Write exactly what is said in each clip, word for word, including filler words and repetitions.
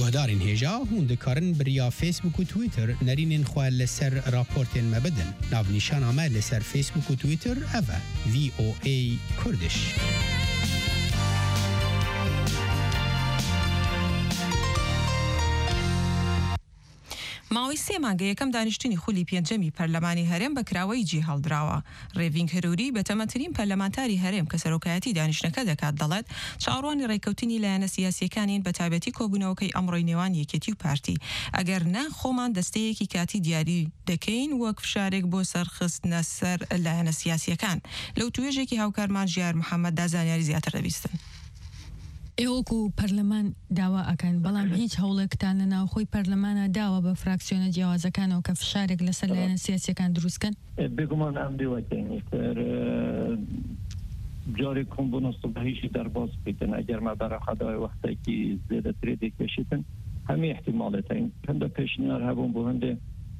گهدارین هجا هون دکارن بریا فیسبوک و تویتر نرینین خواه لسر راپورتین مبدن ناو نشان آمه لسر فیسبوک و تویتر اوه وی او ای کردش. ماوەی سێ مانگە یەکەم دانیشتنی خولی پێنجەمی پەرلەمانی هەرێم بە کراوەی جێ هەڵدراوە. ڕێڤینگ هەروری بەتەمەنترین پەرلەمانتاری هەرێم کە سەرۆکایەتی دانیشتنەکە دەکات دەڵێت چاوەڕوانی ڕێکەوتنی لایەنە سیاسیەکانین بە تایبەتی کۆبوونەوەکەی ئەمڕۆی نێوان یەکێتی و پارتی. ئەگەر نا خۆمان دەستەیەکی کاتی دیاری دەکەین وەک فشارێک بۆ سەرخستنە سەر لایەنە سیاسیەکان. لەو توێژێکی هاوکارمان ژیار محەممەد دا زانیاری زیاتر دەبیستن. ئێوەکو پەرلەمان داوا ئەکەن بەڵام هیچ هەوڵێکتان لە ناوخۆی پەرلەمانە داوە بە فراکسیۆنە جیاوازەکانەوە کە فشارێک لەسەر لایەنە سیاسیەکان دروستکەن؟ بێگومان ئەم دیوەکەین جارێک کۆمبوونە سوبحیشی دەرباز بکەن ئەگەر ما بەرەخەدای وەختێکی زێدەترێ دەکێشیتن هەمی احتیمالێتین هەندە پێشنیار هەبوون بۆ هەندێ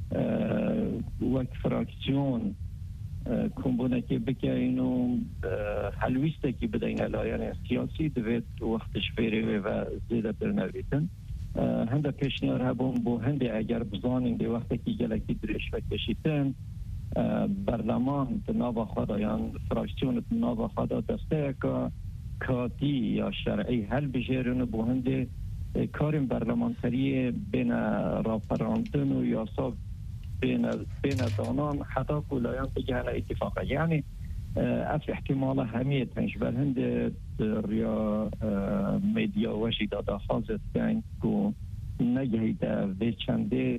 وەک فراکسیۆن کۆمبوونەکی بکەین و هەلویستێکی بدەینە لایەنە سیاسی دەبێت وەختش فێرێ و زێدەتر نەبێتن. هەندە پێشنیار هەبوون بۆ هەندێ ئەگەر بزانین دێ وەختێکی گەلێکی درێژ بکێشیتن بەرلەمان ناوە خۆدا یان فراکسیۆنت ناوە خۆدا دەستەیەکە کاتی یا شەرعی هەلبژێرن بۆ هەندێ کارین بەرلەمانتەریە بێنە ڕاپەڕاندن و یاسا بين بين دانان حتى كليان بجهنا اتفاقا يعني اف احتمال همية تنشبه هند ريا ميديا وشي دادا خازت كان كو نجهيدا في چنده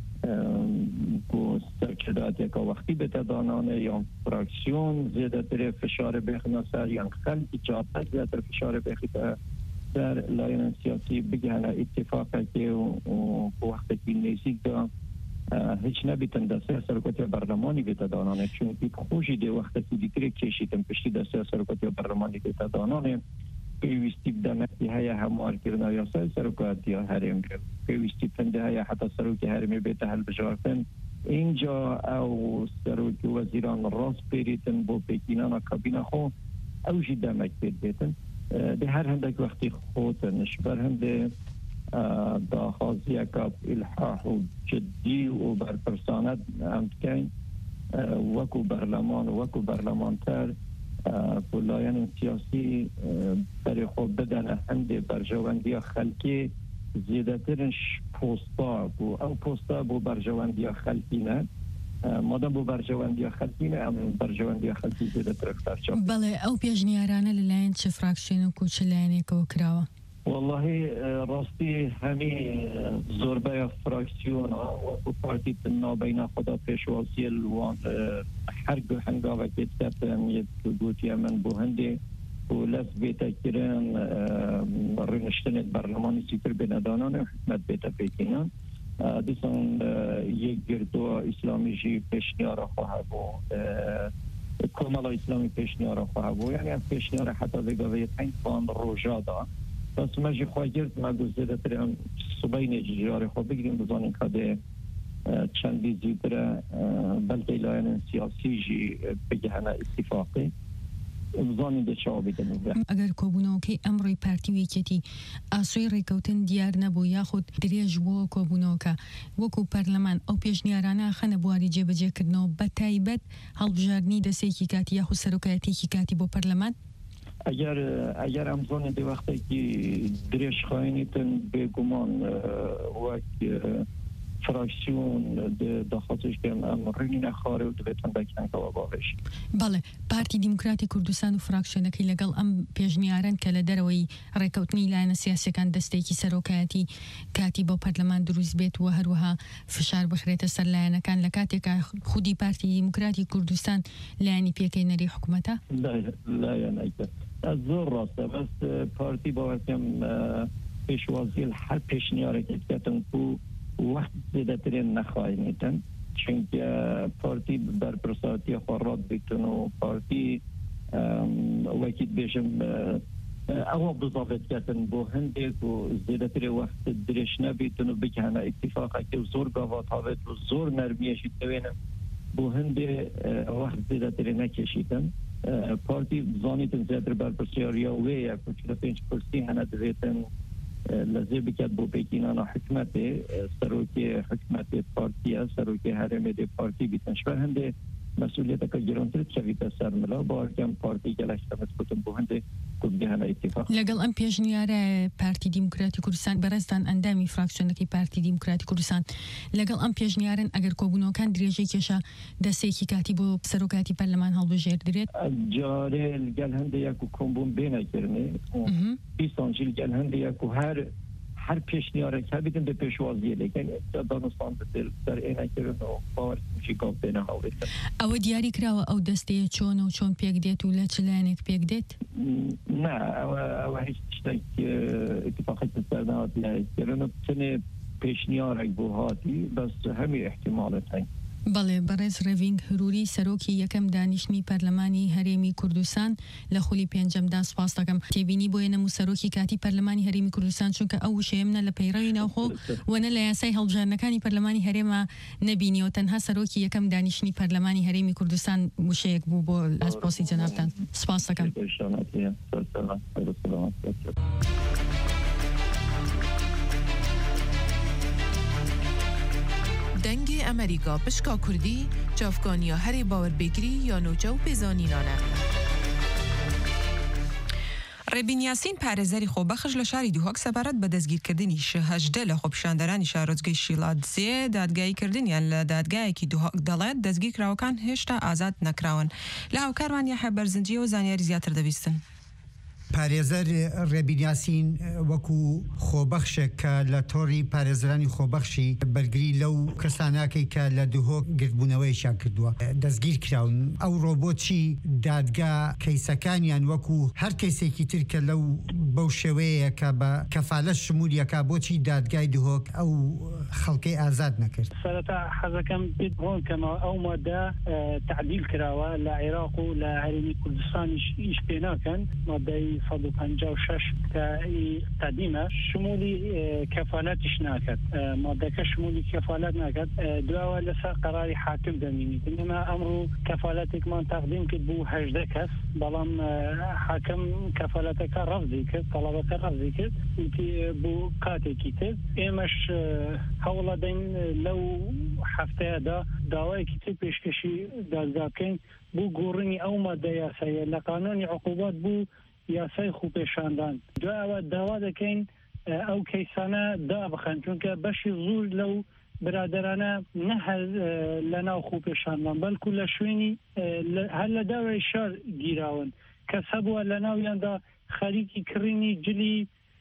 كو سرچدات يكا وقتي بتدانانه يان فراكسيون زيادة تري فشار بيخنا سر يان خلق جاتا زيادة فشار بيخنا سر لاين سياسي بجهنا اتفاقا كي وقتك نيسيك دا هیچ نبیتن دسته سرکوتی برلمانی بیت دانانه چون که خوشی دی وقتی دیگری کشیدن پشتی دسته سرکوتی برلمانی بیت دانانه پیوستی بدمتی های هموار کردن یا سر سرکوتی هرم پیوستی پنده های حتی سرکوتی هرمی بیت حل بجارتن اینجا او سرکوتی وزیران راست بیریتن با پیکینان کابینه خو اوجی دمک بیتن ده هر هندک وقتی خودنش بر هنده داخازی اکاب الحاح و جدی و برپرساند امتکین وکو برلمان وکو برلمانتر کلایان سیاسی برای خوب بدن هنده برجواندی خلکی زیادترش پوستا بو او پوستا بو برجواندی خلکی نه مادام بو برجواندی خلکی نه ام برجواندی خلکی زیادتر اختار چا بله او پیجنیارانه للاین چه فراکشن و کوچه لاینه که وکراوه والله راستی همی زوربه فراکسیون و پارتی نابین خدا پیشواسی الوان هر گو هنگاوه که تبتن یک گوتی من بو هنده و لس بیتا کرن رنشتنت برلمانی سیتر بندانان حکمت بیتا پیکنان دیسان یک گردو اسلامی جی پیشنیار خواه بو کمال اسلامی پیشنیار خواه بو یعنی از پیشنیار حتی بگوه تنگ فان روژا دا بس ما جي خواجرت ما گذشته تریم صبحین جیار خو بگیریم بزنیم کده چندی زیدره بلکه لاین سیاسی جی بگهنا اتفاقی بزنیم ده چه آبیدن. اگر کوبونو که امروی پارتی ویکتی آسوی ریکوتن دیار نبود یا خود دریج بو کوبونو که وکو پارلمان او پیشنیارانه خانه بواری جب جه کردنو بتایبت حال بجارنی دستی کی کاتی یا خود سرکایتی کی کاتی با پارلمان اگر اگر امزان دی وقتی که دریش خواهینیتن به گمان وقت فراکسیون داخلش که امرینی نخواره و دویتن بکنن که واقعش بله پارتی دموکراتی کردستان و فراکسیونه که لگل ام پیجنیارن که لدروی ریکوتنی لایەنە سیاسیەکان دەستێکی سەرۆکایەتی کاتی بۆ پەرلەمان دروست بێت و هەروەها فشار بخرێتە سەر لایەنەکان لە کاتێکا خودی پارتی دموکراتی کوردستان لایەنی پێکەی حکوومەتە لایەنەکە زۆر ڕاستە بەس پارتی باوەکەم پێشوازی هەر پێشنیارێکی بکەتن و وقت زیادترین نخواهیدن چونکه پارتی برپرساتی خوراد بیتون و پارتی وکیل بیشم اول بضافت کردن با هنده و زیادتر وقت درش نبیتون و بکنه اتفاقه که زور گاوات هاوید و زور نرمیشید دوینم با هنده وقت زیادتر نکشیدن پارتی زانیتن زیادتر برپرسیاریا وی یک و چرا پینچ پرسی هنه دویتن لازم بکات بو بگینانا حکمت سروکی حکمت پارتیا سروکی هرم دی پارتی بیتنش و هنده مسئولیت که جرانتر چویت سر ملا با کم پارتی گلشتمت کتن بو هنده کبگه هنه اتفاق لەگەڵ ئەم پێشنیارە پارتی دیموکراتی کوردستان بەڕێزدان ئەندامی فراکسیۆنەکەی پارتی دیموکراتی کوردستان لەگەڵ ئەم پێشنیارن ئەگەر کۆبوونەوەکان درێژەی کێشە دەستێکی کاتی بۆ سەرۆکاتی پەرلەمان هەڵبژێردرێت جارێ گەل هەندێک یەک و کۆمبوون بێنەکردنێ پیسانجیل گەل هەندێک یەک و هەر هر پیشنیارێک هەبیتن بە پێشوازیە لەکەن دانستان بەسەر سەر ئێنەکردن و باوەرشی گاو بێنە هەڵێتن ئەوە دیاری کراوە ئەو دەستەیە چۆن و چۆن پێک دێت و لە چ لایەنێک پێک دێت؟ نه ئەوە ئەوە هیچ شتێک اتفاقی سەرداوات لایەکردن و بتنێ پیشنیارێک بۆ هاتی بەس هەمی احتیمالت هەین بەڵێ بەڕێز ڕێڤینگ هەروری سەرۆکی یەکەم دانیشتنی پەرلەمانی هەرێمی کوردستان لە خولی پێنجەمدا سپاس دەکەم تێبینی بۆ نەموو سەرۆکی کاتی پەرلەمانی هەرێمی کوردستان چونکە ئەو وشەیەمنە لە پەیڕەوی ناوخۆ وەنە لە یاسای هەڵبژاردنەکانی پەرلەمانی هەرێمە نەبینیەوە تەنها سەرۆکی یەکەم دانیشتنی پەرلەمانی هەرێمی کوردستان وشەیەک بوو بۆ ئاسپۆسی جەنابتان سپاس دەکەم دنگ امریکا پشکا کردی چافکانیا هری باور بگری یا نوچه و پیزانینانه ڕێبین یاسین پارێزەری خۆبەخش لە شاری دووهۆک سەبارەت بە دەستگیرکردنی هەژدە لە خۆپیشاندەرانی شارۆچکەی شیڵاتزێ دادگاییکردنیان لە دادگایەکی دووهۆک دەڵێت دەستگیرکراوەکان هێشتا ئازاد نەکراون لە هاوکارمان یاحیا بەرزنجیە و زانیاری زیاتر دەبیستن. پارێزەر ڕێبین یاسین وەکو خۆبەخشێک کە لە تۆڕی پارێزرانی خۆبەخشی بەرگری لەو کەساناکەی کە لە دووهۆک گرتبوونەوەیشیان کردووە دەستگیر کراون ئەو ڕۆبۆچی دادگا کەیسەکانیان وەکو هەر کەیسێکی تر کە لەو بەو شێوەیە کە بە کەفالەت شمولیەکە بۆچی دادگای دووهۆک ئەو خەڵکەی ئازاد نەکرد. سەرەتا حەزەکەم بێت بۆن کەمەوە ئەو مادە تعدیل کراوە لە عێراق و لە هەرێمی کوردستانیش ئیش پێ ناکەن مادەی صد و پنجاه و شش قدیمه شمولی کفالتش نکرد ماده‌کە شمولی کفالت نکرد دواوە لەسەر قراری حاکم دەمینیت ئێمە ئەمڕۆ کەفالەتێکمان تەقدیم کرد بۆ هەژدە کەس بەڵام حاکم کەفالەتەکە ڕەفزی کرد تەڵەبەکە ڕەفزی کرد بۆ کاتێکی تر ئێمەش هەوڵ دەین لەو هەفتەیەدا داوایەکی تر پێشکەشی دادگا بکەین بۆ گۆڕینی ئەو مادە یاساییە لە قانونی عقوبات بوو یاسای خوپێشاندان دوایەوە داوا دەکەین ئەو کەیسانە دابخەن چونکە بەشی زۆر لەو برادرانە نەهەر لە ناو خوپێشاندان بەڵکو لە شوێنی هەر لە داوای شار گیراون کەس هەبووە لە ناویاندا خەریکی کڕینی جلی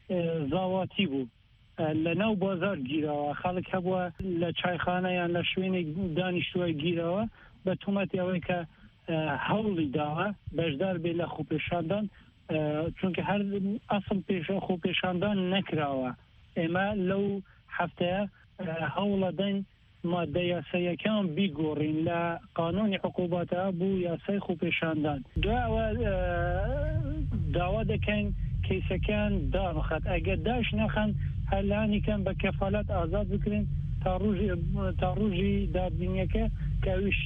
زاواتی بوو لە ناو بازار گیراوە خەڵک هەبووە لە چایخانەیان لە شوێنێک دانیشتووە گیراوە بە تومەتی ئەوەی کە هەوڵی داوە بەشدار بێ لە خوپێشاندان چونکە هەر ئەسڵ پێشە خۆپێشاندان نەکراوە ئێمە لەو هەفتەیە هەوڵە دەین مادە یاساییەکان بیگۆڕین لە قانونی عقوباتە بوو یاسای خۆپێشاندان دوایەوە داوا دەکەین کەیسەکان دابخات ئەگەر داش نەخەن هەرلانیکەن بە کەفالەت ئازاد بکرین تا ڕۆژی دابینیەکە کە ئەویش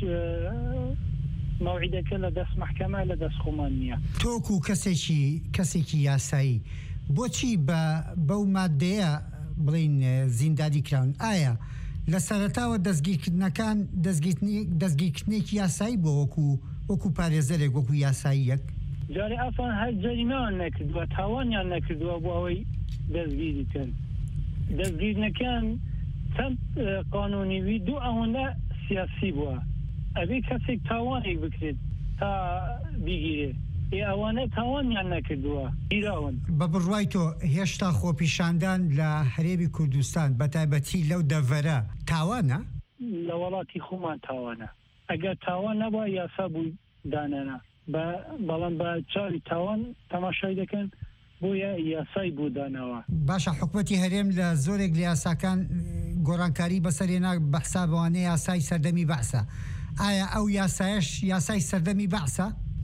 مەوعیدەکە لە دەست مەحکەمە لە دەست خۆمان نییە. تۆکو کەسێکی کەسێکی یاسایی بۆچی بە بەو مادەیە بڵین زیندادی کراون ئایا لە سەرەتاوە دەستگیرکردنەکان دەستگیرکردنێکی یاسایی بۆ وەکو وەکو پارێزەرێک وەکو یاساییەک جارێ ئەفان هەر جەریمەیان نەکردووە تاوانیان نەکردووە بۆ ئەوەی دەستگیری کرد دەستگیرنەکان چەند قانونیوی دوو ئەوەندە سیاسی بووە ئەبێ کەسێک تاوانێک بکرێت تا بیگیرێ ئێ ئەوانە تاوانیان نەکردووە گیراون بە بڕوای تۆ هێشتا خۆپیشاندان لە هەرێمی کوردستان بە تایبەتی لەو دەڤەرە تاوانە؟ لە وڵاتی خۆمان تاوانە ئەگەر تاوان نەبووە یاسا بووی دانەنا بەڵام بە چاوی تاوان تەماشای دەکەن بۆیە یاسای بوو دانەوە باشە حکومەتی هەرێم لە زۆرێک لە یاساکان گۆڕانکاری بەسەرێنا بەحسا بەوانەیە یاسای سەردەمی بەعسە ئایا ئەو یاسایش یاسای سەردەمی بەعسە؟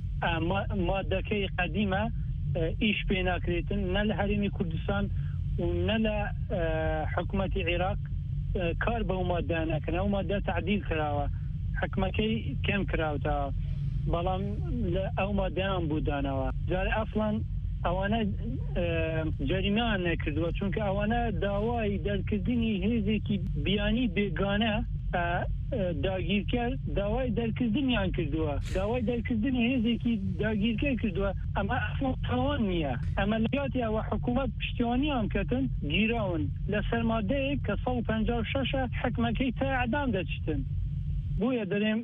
مادەکەی قەدیمە ئیش پێ ناکرێتن نە لە هەرێمی کوردستان و نە لە حکومەتی عێراق کار بەو مادە نەکەن ئەو مادە تعدیل کراوە حکمەکەی کەم کراوتەوە بەڵام ئەو مادەیان بوو دانەوە جارێ ئەفڵان ئەوانە جەریمەیان نەکردووە چونکە ئەوانە داوای دەرکردنی هێزێکی بیانی بێگانە داگیرکار داوای دەرکردنیان کردووە داوای دەرکردنی هێزێکی داگیرکار کردووە ئەمە تاوان نییە ئەمە لەگاتیەوە حکوومەت پشتیوانیان کردن گیراون لە سەرمادەیەک کە سەد و پەنجا و شەشە حکمەکەی تا ئەعدام دەچتن بۆیە دەرێم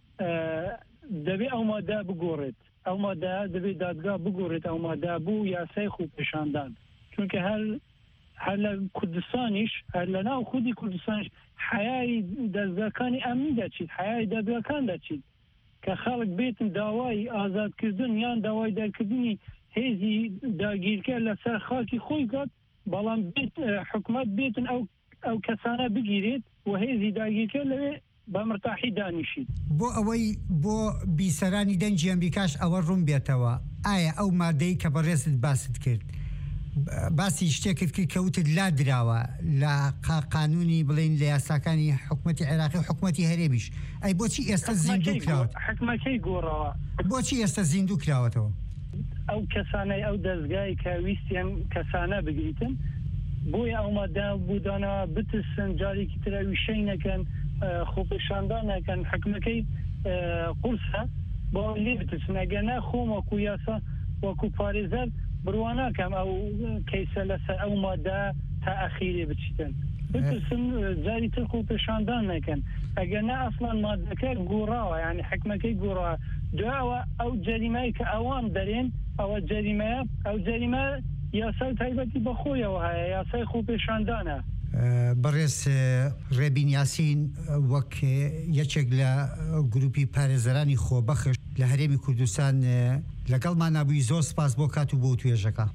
دەبێ ئەو مادە بگۆڕێت ئەو مادە دەبێت دادگا بگۆڕێت ئەو مادە بوو یاسای خوب پیشاندان چونکە هەر هەر لە کوردستانیش هەر لە ناو خودی کوردستانیش حیای دەستگاکانی ئەمنی دەچیت حیای دەستگاکان دەچیت کە خەڵک بێتن داوای ئازادکردن یان داوای دەرکردنی هێزی داگیرکە لەسەر خاکی خۆی کات بەڵام حکومەت بێتن ئەو ئەو کەسانە بگیرێت و هێزی داگیرکە لەوێ بە مرتاحی دانیشید بۆ ئەوەی بۆ بیسەرانی دەنجی ئەمریکاش ئەوە ڕوون بێتەوە ئایا ئەو مادەی کە بەڕێزت باست کرد باسی شتێکت کرد کەوتت لا دراوە لە قانونی بڵین لە یاساکانی حکوومەتی عێراقی و حکوومەتی هەرێمیش ئەی بۆچی ئێستا زیندوو کراوە حکومەکەی گۆڕەوە بۆچی ئێستا زیندوو کراوەتەوە ئەو کەسانەی ئەو دەستگای کە ویستیان کەسانە بگریتن بۆیە ئەو مادە بودانە بترسن جارێکی ترە ویشەی نەکەن خۆپێشاندان نەکەن حکومەکەی قورسە بۆ لێ بترسن ئەگەر خۆم وەکو یاسا وەکو پارێزەر بڕواناکەم ئەو کەیسە لەسەر ئەو مادە تا ئەخیرێ بچیتن بترسن جاری تر خۆپێشاندان نەکەن ئەگەر نە ئەسڵان مادەکە گۆڕاوە یعنی حکومەکەی گۆڕاوە دوایەوە ئەو جەریمەی کە ئەوان دەرێن ئەوە جەریمەیە ئەو جەریمە یاسای تایبەتی بەخۆیەوە هەیە یاسای خۆپێشاندانە بەڕێز ڕێبین یاسین وەک یەکێک لە گروپی پارێزەرانی خۆبەخش لە هەرێمی کوردستان لەگەڵمان نبووی زۆر سپاس بۆ کات و بۆ توێژەکە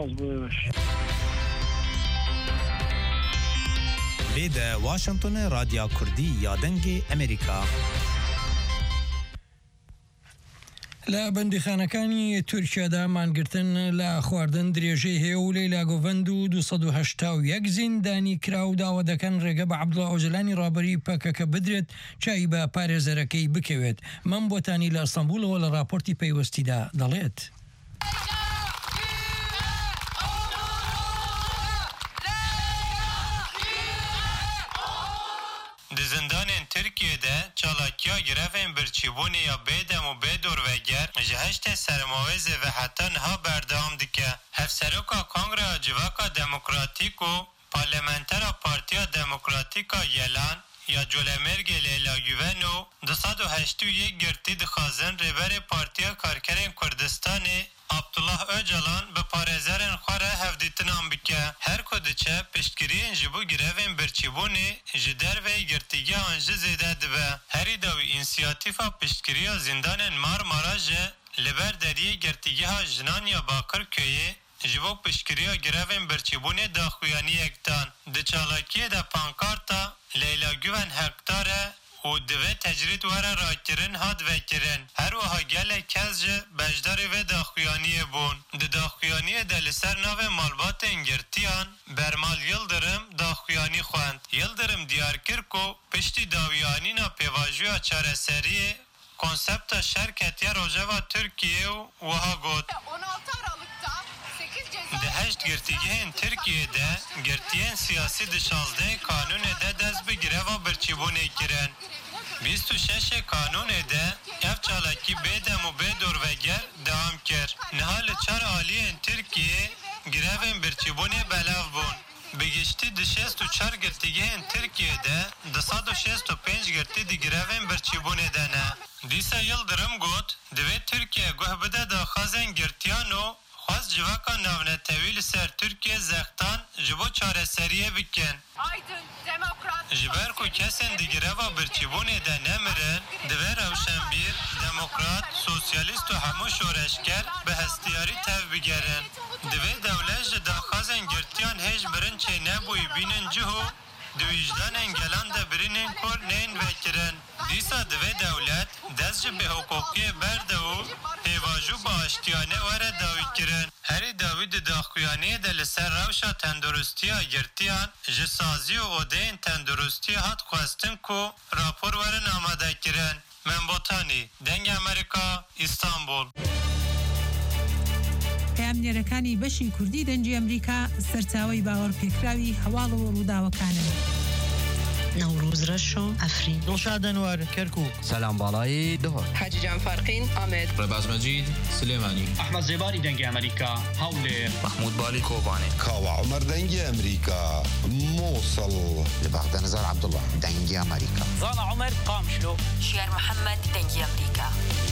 لێدە واشنگتن رادیا کوردی یا دەنگی ئەمریکا لە بەندیخانەکانی تورکیادا مانگرتن لە خواردن درێژەی هەیە و لەیلا گۆڤەند و دووسەد و هەشتا و یەک زیندانی کرا و داوا دەکەن ڕێگە بە عەبدوڵڵا ئۆجلانی ڕابەری پەکەکە بدرێت چای بە پارێزەرەکەی بکەوێت مەم بۆتانی لە ئەستەمبولەوە لە راپۆرتی پەیوەستیدا دەڵێت. Dizindanên Tirkiyeyê çalakiya girevên birçîbûnê ya bêdem û bêdorveger ji heştê sermavêzê ve heta niha berdewam dike. Hevseroka Kongreya Civaka Demokratîk û Parlamentera Partiya Demokratîk a Yelan ya Colemêrgê Leyla Güven û du sed û heştî û yek girtî dixwazin rêberê Partiya Karkerên Kurdistanê Abdullah Öcalan bi parêzerên xwe re hevdîtinan bike. Her ku diçe piştgiriyên ji bo girevên birçîbûnê ji dervê girtîgehan jî zêde dibe. Herî dawî însiyatîfa piştgiriya zindanên Marmara ji li ber deriyê girtîgeha jinan ya Bakırköyê ji bo piştgiriya girevên birçîbûnê daxuyaniyek dan. Di çalakiyê de pankarta Leyla Güven hekdar e û divê tecrîd were rakirin hat vekirin. Her wiha gelek kes ji beşdarê vê daxuyaniyê bûn. Di daxuyaniyê de li ser navê malbatên girtiyan Bermal Yıldırım daxuyanî xwend. Yıldırım diyar kir ku piştî dawiyanîna pêvajoya çareseriyê konsepta şerketiya Rojava Tirkiye û wiha got. Di heşt girtîgehên Tirkiyeyê de girtiyên siyasî di şazdehê kanûnê de dest bi gireva birçîbûnê kirin. Bîst û şeşê kanûnê de ev çalakî bêdem û bêdorveger dewam kir. Niha li çar aliyên Tirkiyeyê girevên birçîbûnê belav bûn. Bi giştî di şêst û çar girtîgehên Tirkiyeyê de di sed û şêst û pênc girtî di girevên birçîbûnê de ne. Dîsa Yıldırım got divê Tirkiye guh bide daxwazên girtiyan û xwest civaka navnetewî li ser Tirkiye zextan ji bo çareseriyê bikin. Ji ber ku kesên di gireva birçîbûnê de nemirin, divê rewşenbîr, demokrat, sosyalîst û hemû şoreşger bi hestiyarî tev bigerin. Divê dewlet ji daxwazên girtiyan hêj birinçê nebûyî bînin cihû di wîjdanên gelan de birînên kor neyên vekirin. Dîsa divê dewlet dest ji bêhukukiyê berde û pêvajo bi aştiyane were dawî kirin. Herî dawî di daxuyaniyê de li ser rewşa tendurustiya girtiyan ji sazî û odeyên tendurustiyê hat xwestin ku rapor werin amadekirin. Menbotanî, Dengê Amerîka, İstanbul. ئەمنێرەکانی بەشی کوردی دەنجی ئەمریکا سەرچاوەی باوەڕپێکراوی هەواڵ و ڕووداوەکانن. نوروز رشو افرین دلشاد انور کرکوک سلام بالای دهر حاجی جان فارقین آمد رباز مجید سلیمانی احمد زباری دنگ امریکا حول محمود بالی کوبانی کاوا عمر دنگ امریکا موصل لبغداد نزار عبدالله دنگ امریکا زانا عمر قامشلو شير محمد دنگ امریکا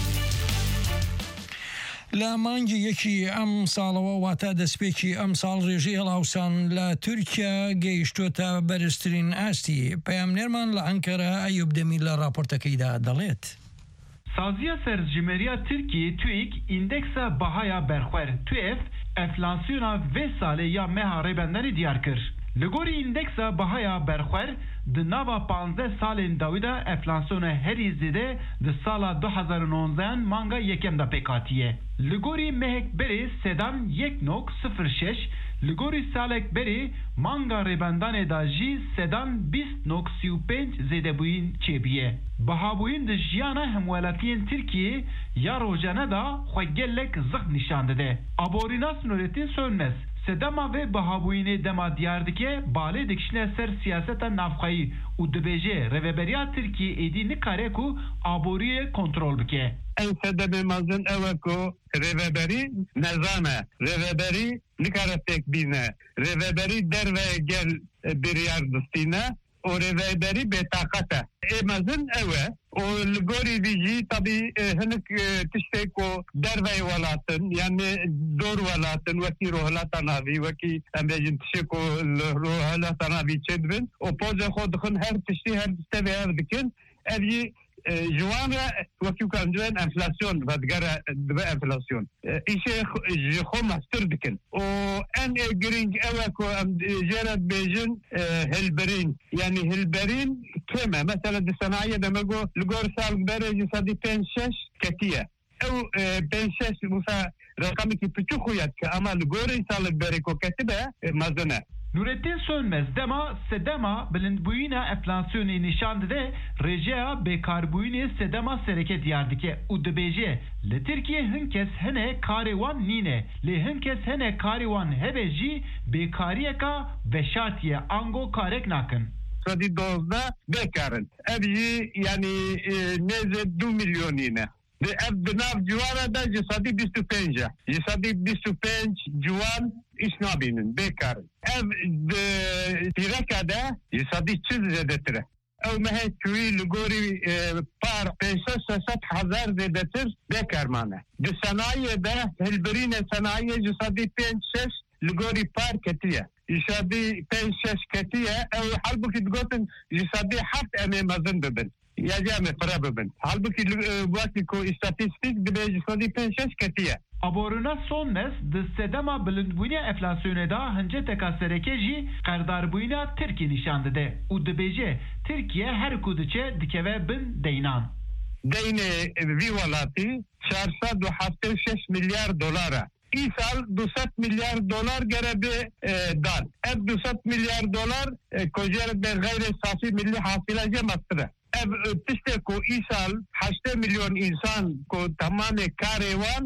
لە مانگی یەکی ئەم ساڵەوە واتە دەستپێکی ئەم ساڵ ڕێژەی هەڵاوسان لە تورکیا گەیشتۆتە بەرزترین ئاستی پەیامنێرمان لە ئەنکەرە ئەیوب دەمی لە راپۆرتەکەیدا دەڵێت. سازیە سەرنجمێریە تورکی تویک ئیندێکسە بەهایە بەرخوەر توێف ئەفلاسیۆنا vê salê ya meha rêbenderî diyar kir. Li gorî îndeksa bihaya berxwer di nava panzdeh salên dawî de enflasyona herî zêde di sala du hezar û nonzdeh manga yekem de pêk hatiye. Li gorî mehek berê sedan yek nok sıfır şeş, li gorî salek berê manga rêbendanê da jî sedan bîst nok sî û pênc zêdebûyîn çêbiye. Bihabûyîn di jiyana hemwelatiyên Tirkiyê ya rojane da xwe gelek zix nîşan dide. Aborîna Nurettin Sönmez sedema ve bihabûyînê dema diyar dike balê dikişine ser siyaseta navxweyî û dibêje rêveberiya Tirkiyê êdî nikare ku aboriyê kontrol bike. Ew sedemê mezin ew e ku rêveberî nezame, rêveberî nikare pêk bîne, rêveberî derve gel biryar distîne û rêveberî bêtaqet e. Ê mezin ew e û li gorî vî jî tabî hinek tiştê ku derveyê welatin yani dor welatin wekî rohilata navî wekî em bêjin tişê ku li rohilata navî çê dibin û pozê xwe dixin her tiştî her tevê ev dikin ev jî ji wan re wekî ku em dibin enflasyon vedgere dibe enflasyon îşê ji xwe mestir dikin û en girîng ew e ku em jê re dibêjin hilberîn yani hilberîn kêm e mesela di senayê de me got li gor salberê jî sedî pênc şeş ketiye ew pênc şeş wisa reqamekî piçûk xwe dike ama li gorî salberê ku ketibe mezin e. Nurettin Sönmez dema sedema bilindbûyîna enflasyonê nîşan dide rêjeya bêkarbûyînê sedema sereke diyar dike û dibêje li Tirkiye hin kes hene karê wan nîne lê hin kes hene karê wan hebe jî bêkariyeka veşartiye ango karek nakin. Sedî dozda bêkarin ev jî yani nêzê du milyonîne. Ev di nav civara da ji sedî bîst û pênc e. Ji sedî bîst û pênc ciwan iş nabînin bêkar. Ev di pîreka de ji sedî çil zêdetir e. Ew mehe çûyî li gorî par pênc sed hezar zêdetir bêkar mane. Di senayê de hilbirînê senayê ji sedî pênc şeş li gorî par ketiye. Ji sedî pênc şeş ketiye ew halbukî digotin ji sedî heft em ê mezin bibin. Yacame para bibin. Halbuki vakti ku istatistik dibêjî sedî pênc şeş ketiye. Aborîna Sönmez di sedema bilindbûyîna enflasyonê da hinceteka sereke jî qerdarbûyîna Tirkiyê nîşan dide û dibêje Tirkiye her ku diçe dikeve bin deynan. Deynê vî welatî çar sed û heftê û şeş milyar dolar e. İsal du sed milyar dolar gerebe dan. Ev du sed milyar dolar kojere be gayri safi milli hasıla cemastire. Ev tişte ku isal heşt milyon insan ku tamamı karêwan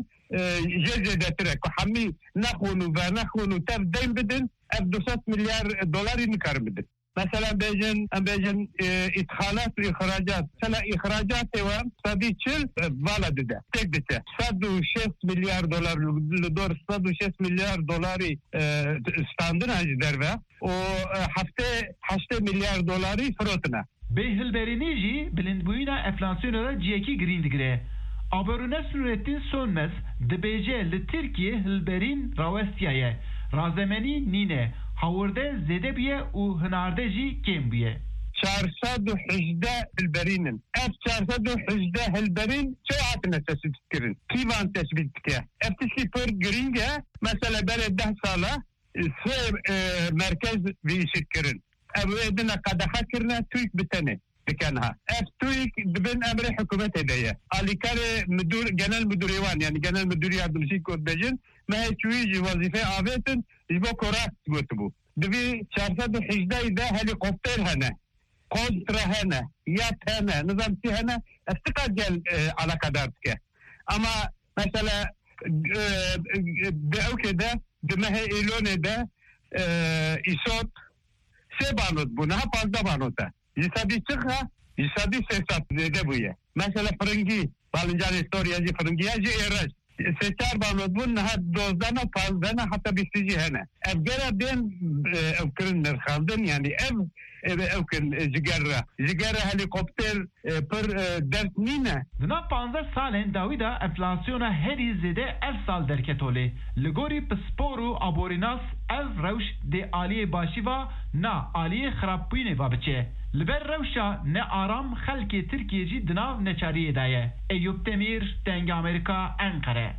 jê detire ku hemî nexwîn ve nexwîn tev deyn bidin ev du sed milyar dolarî nikar bidin. Mesela bêjin em bêjin îtixalat û îxracat. Mesela îxracatê we sedî çil vala dide. Tek dite. Sed û şeş milyar dolar li dor sed û şeş milyar dolarî standina ji derve û heftê heşt milyar dolarî firotine. Bêhilberînê jî bilindbûyîna enflasyona da ciyekî girîn digire. Aborîna Nurettin Sönmez dibêje li Tirkiye hilberîn rawestiyaye. Razemenî nîne. Hawirde zêde biye û hinarde jî kêm biye. çar sed û hejdeh hilberînin. Ev çar sed û hejdeh hilberîn çi hatine tespît kirin? Kîvan tespît dike? Ev tiştî pir girîng e. Mesela berê deh sala sê merkez vî îşik kirin. Ev êdine qedexe kirine tûyk bi tenê dikin ha. Ev tûyk dibin emrê hikûmetê de ye. Alîkarê müdûr genel müdûrê wan yani genel müdûr yardımcı ku bêjin mehe çûyî jî wezîfe avêtin ji bo ku rast gotibû. Divê çar sed û hejdehî de helîkopter hene, kontre hene, yat hene, nizam çi hene, ev tika gel alakadar dike. Ama mesela او كده دمه ايلون ده ايسوت سبانوت بنا پانزده بانوتا يسادي چخه يسادي سيسات ده بويه مثلا فرنگي بالنجان استوريا جي فرنگي جي ايرج سيچار بانوت بنا هاد دوزدانا پانزدانا حتى بيسيجي هنا افجرا بين اوكرن نرخاندن يعني اف اوكن جگره جگره هلیکوپتر پر درس نینه دنا پانزده سالن داویدا انفلاسیون هری زده اف سال درکتوله لگوری پسپورو ابوریناس اف روش ده عالی باشیوا نا عالی خرابوینه و بچه لبر روشا نه آرام خلک ترکیه جی دناو نچاریه دایه ایوب تمیر دنگ امریکا انقره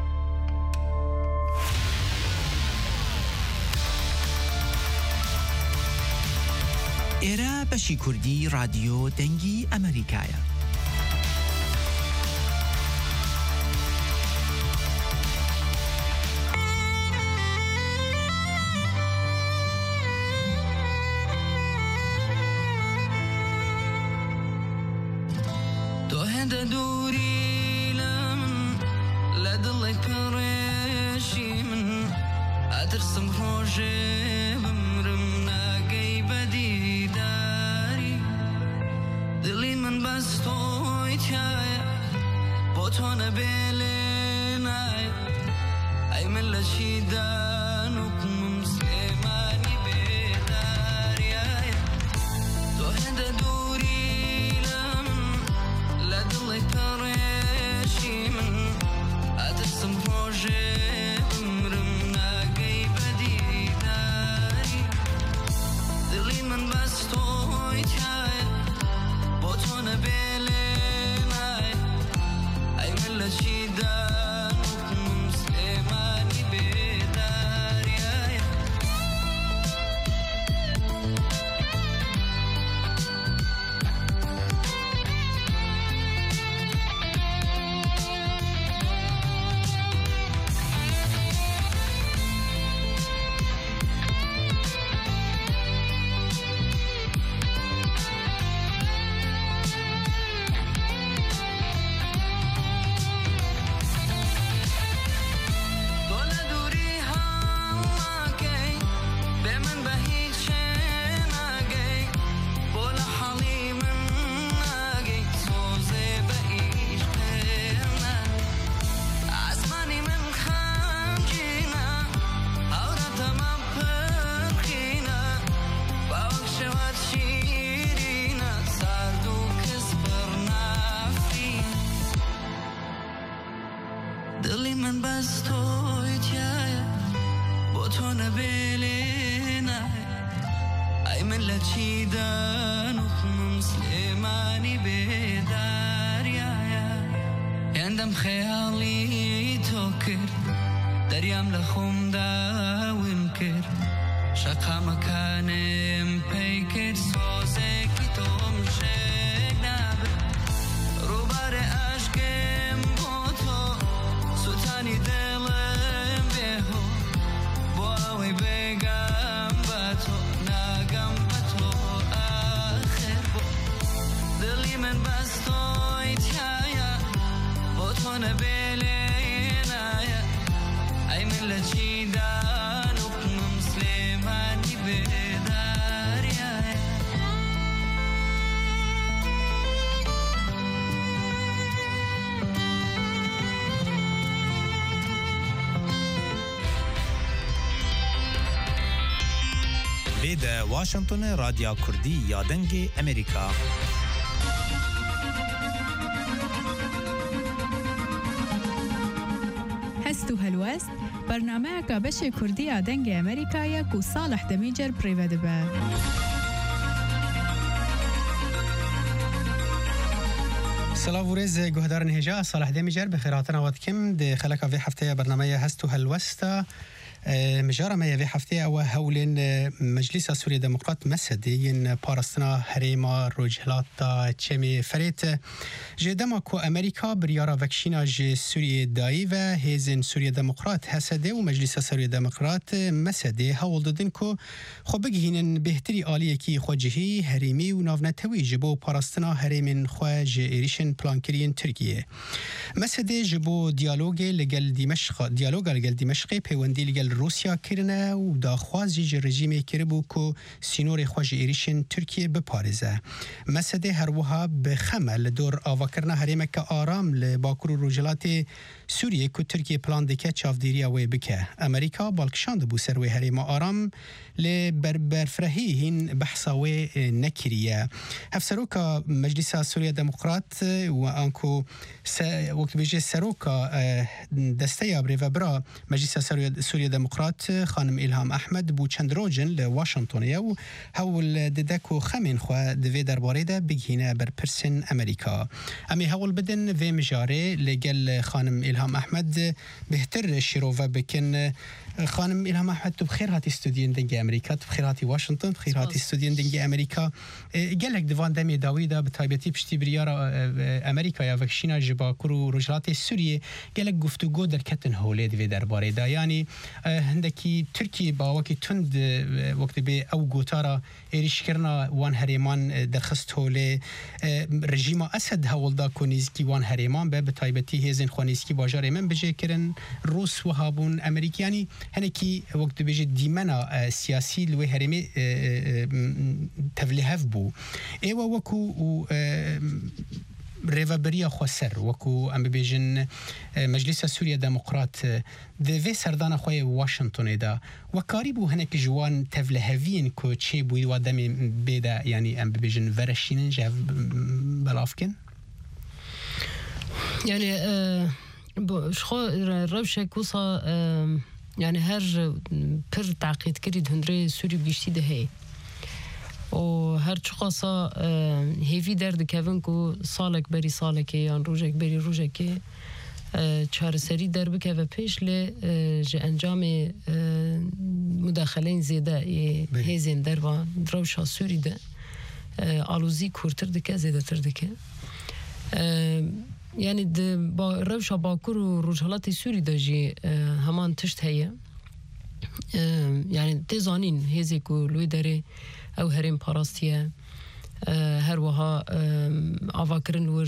ئێرە بەشی کوردی رادیۆ دەنگی ئەمریکایە. تۆ هێندە دووری لە من لە دڵی پڕێشی من ئەترسم ڕۆژێ بمرم ناگەی بەدیداری دڵی من بەس تۆی تایە بۆ تۆ نەبێ لێ نایە ئەی من لە چیدا نوکمم سلێمانی بێداریایە تۆ هێندە دووری لە من لە دڵی پەڕێشی من ئەترسم ڕۆژێ بمرم ناگەی بەدیداری دڵی من بەس تۆی تایە بۆ تۆ نەبێ لێ نایە ئەی من لە چیدا نوکمم سلێمانی بێداریایە تۆ لە دووری هەڵناکەی بێ من بە هیچ شێ ناگەی بۆ لە حەڵی من ناگەی سۆزێ بە ئیشقێنە ئاسمانی من خەمگینە هەورەتەمە پڕخینە باوەک شەوەت شیرینە سارد و کەس بەڕنافرین دڵی من بەس تۆی تایە بۆ تۆ نەبێ لێ نایە ئەی من لە چیدا نوکمم سلێمانی بێداریایە هێندەم خەیاڵی تۆ کرد دەریام لە خۆمدا وم کرد شەقامەکانم پێی کرد سۆزێکی تۆم شێک نابێت ڕووبارێ ئاشکێم بۆ تۆ سوتانی دڵم بێهۆ بۆ ئەوەی بێگام بە تۆ ناگەم بە تۆ ئاخر بۆ دڵی من بەس تۆی تایە بۆ تۆ نەبێ لێ نایە ئەی من لە چیدا نوکمم سلێمانی بێداریایە لێدە واشنگتن رادیا کوردی یا دەنگی ئەمریکا. هەست و هەلوەست بەرنامەیەکە بەشێ کوردی یا دەنگی ئەمریکایە و ساڵح دەمیجەر پڕێوە دەبە. سلام ورز گهدارن هجا صالح دمیجر بخیراتنا وقت کم ده خلق في هفته برنامه هست و هلوستا مجارة ما يبي حفتي أو هولين مجلس سوريا ديمقراط مسدين بارستنا هريما روجهلاتا تشمي فريت جدما كو أمريكا بريارا فاكشينا جي سوريا دايفا هيزن سوريا ديمقراط هسده ومجلس سوريا ديمقراط مسده هول ددن كو خبجهن بهتري آلية كي خواجهي هريمي ونافنتوي جبو بارستنا هريمن خواج إيريشن بلانكرين تركيا مسده جبو ديالوج لجل دمشق ديالوج لجل دمشق بيوندي لجل روسيا كرنا و داخواز جي رژیم کربو کو سینور خواج ایریشن ترکیه بپارزه مسده هروها بخمل دور آواکرنا هریمک آرام لباکور روجلات سوریه کو ترکیه پلان دکه چافدیریا وی بکه امریکا بالکشاند بو سروی هریم آرام لبربرفرهی هین بحثا وی نکریه هفسروکا مجلس سوریا ديمقراط و انکو وقت بیجه سروکا دسته ابری و برا مجلس سوریا ديمقراط خانم إلهام أحمد بو چند روجن لواشنطنية و هول ددكو خمين خوا دوی درباره ده بگهینه بر پرسن امریکا امی هول بدن وی مجاره لگل خانم إلهام أحمد بهتر شروفه بکن خانم إلهام أحمد تو بخير هاتي استوديين دنجي أمريكا تو بخير هاتي واشنطن بخير هاتي استوديين دنجي أمريكا قالك دفان دمي داويدا بتايبتي بشتي بريارا أمريكا يا فكشينا جبا كرو رجلات سوريا قالك گفتگو در كتن هولي دوی درباره دا يعني هندكي تركي باوكي تند وقت بي او گوتارا ايريش كرنا وان هريمان درخست هولي رژیم اسد هول دا كونيزكي وان هريمان به بتايبتي هيزن خوانيزكي باجار من بجي كرن روس وهابون أمريكي يعني هنكي وقت بيجي ديمانا سياسي لوي هرمي تفليهف بو ايوا وكو ريفابريا خسر وكو ام بيجن مجلس سوريا ديمقراط دفي سردان خوي واشنطن دا وكاريبو هنك جوان تفلهفين كو تشي بو ودمي بيدا يعني ام بيجن فرشين جاف بلافكن يعني أه شخو روشه كوصا أه يعني هر پر تعقيد كريد هندري سوري بيشتي ده هي و هر چقاسا هیوی درد کهون کو سالک بری سالکه یا روزک بری روزکه چهار سری در بکه و پیش ل ج انجام مداخلین زیاده هزین در و دروشا سوری ده آلوزی کورتر دکه زیاده تر دکه يعني با روشا باکور و روجهالات سوری ده جی همان تشت هیه يعني تزانين هزي کو لوی داره او هرم پاراستیه هر وها آواکرن ور